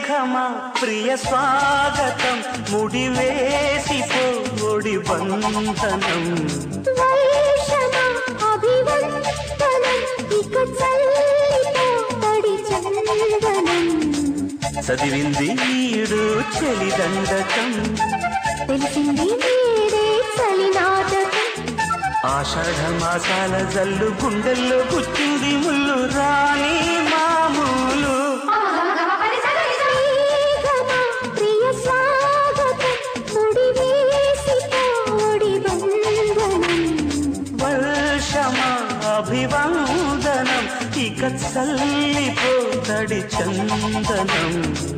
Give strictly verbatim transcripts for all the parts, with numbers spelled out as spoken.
మేఘమా ప్రియ స్వాగతం ముడివేసిపో ఒడి బంధనం వైషమా అభివందనం ఇక చల్లిపో తడి చందనం చదివింది ఈడు చలి దండకం తెలిసింది మీరే చలి నాటకం ఆషాఢ మాసాల జల్లు గుండెల్లో గుచ్చింది ముళ్ళు రాణి మామూలు ప్రియ స్వాగతం ముడివేసిపో ఒడి బంధనం వర్షమా అభివందనం ఇక చల్లిపో తడి చందనం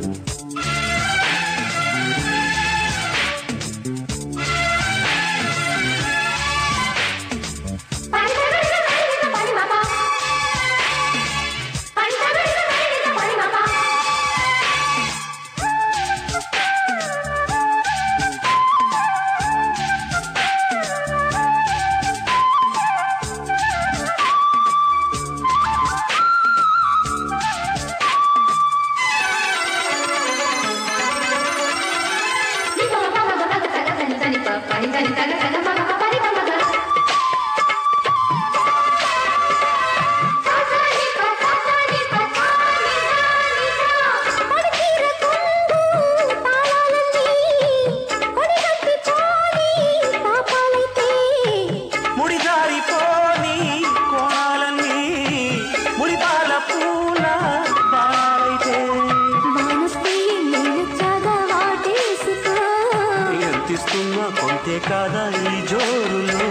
కొంతే కాదా ఈ జోరులో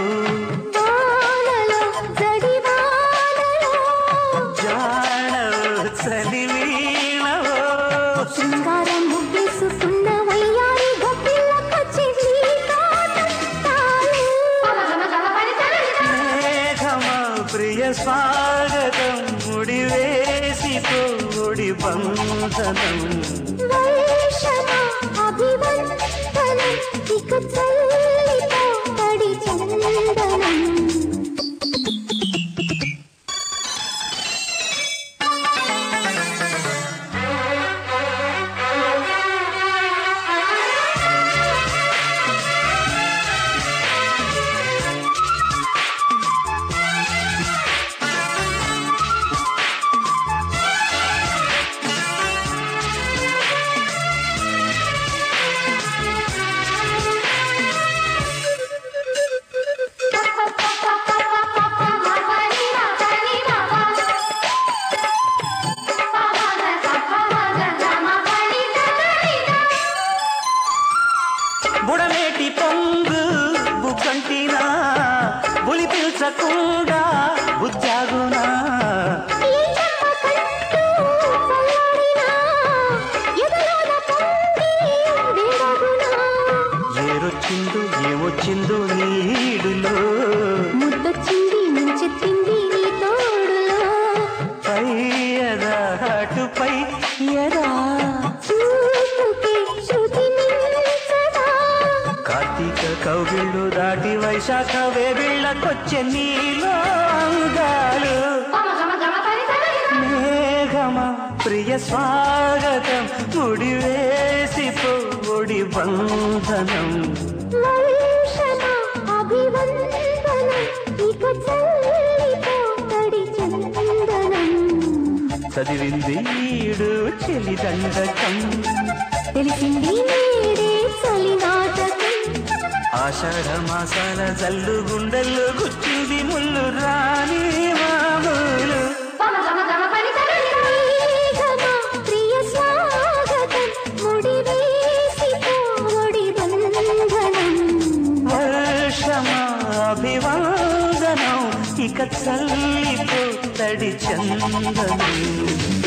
జాణ చలి వీణవో శృంగారం ముగ్గేసుకున్న వయ్యారి గొప్పిళ్ళకొచ్చి మేఘమా ప్రియ స్వాగతం ముడివేసిపో ఒడి బంధనం వైషమా అభివందనం ఇక చల్లిపో తడి చందనం బుడమేటి పొంగు బుగ్గంటినా బులి పిల్చకుండా బుజ్జాగునా ఏరొచ్చిందో ఏమొచ్చిందో నీడులో ముద్దొచ్చింది ముంచెత్తింది నీ తోడులో పై ఎదా అటుపై ఎదా కార్తీక కౌగిళ్ళు దాటి వైశాఖ వేబిళ్ళకొచ్చే నీలో అంగాలు మేఘమా ప్రియ స్వాగతం ముడివేసిపో ఒడి బంధనం వైషమా అభివందనం ఇక చల్లిపో తడి చందనం చదివింది ఈడు చెలి దండకం తెలిసింది మీరే చలి నాటకం ఆషాఢ మాసాల జల్లు గుండెల్లో గుచ్చింది ముళ్ళు రాణి మామూలు ప్రియ స్వాగతం ముడివేసిపో ఒడి బంధనం వర్షమా అభివందనం ఇక చల్లిపో తడి చందనం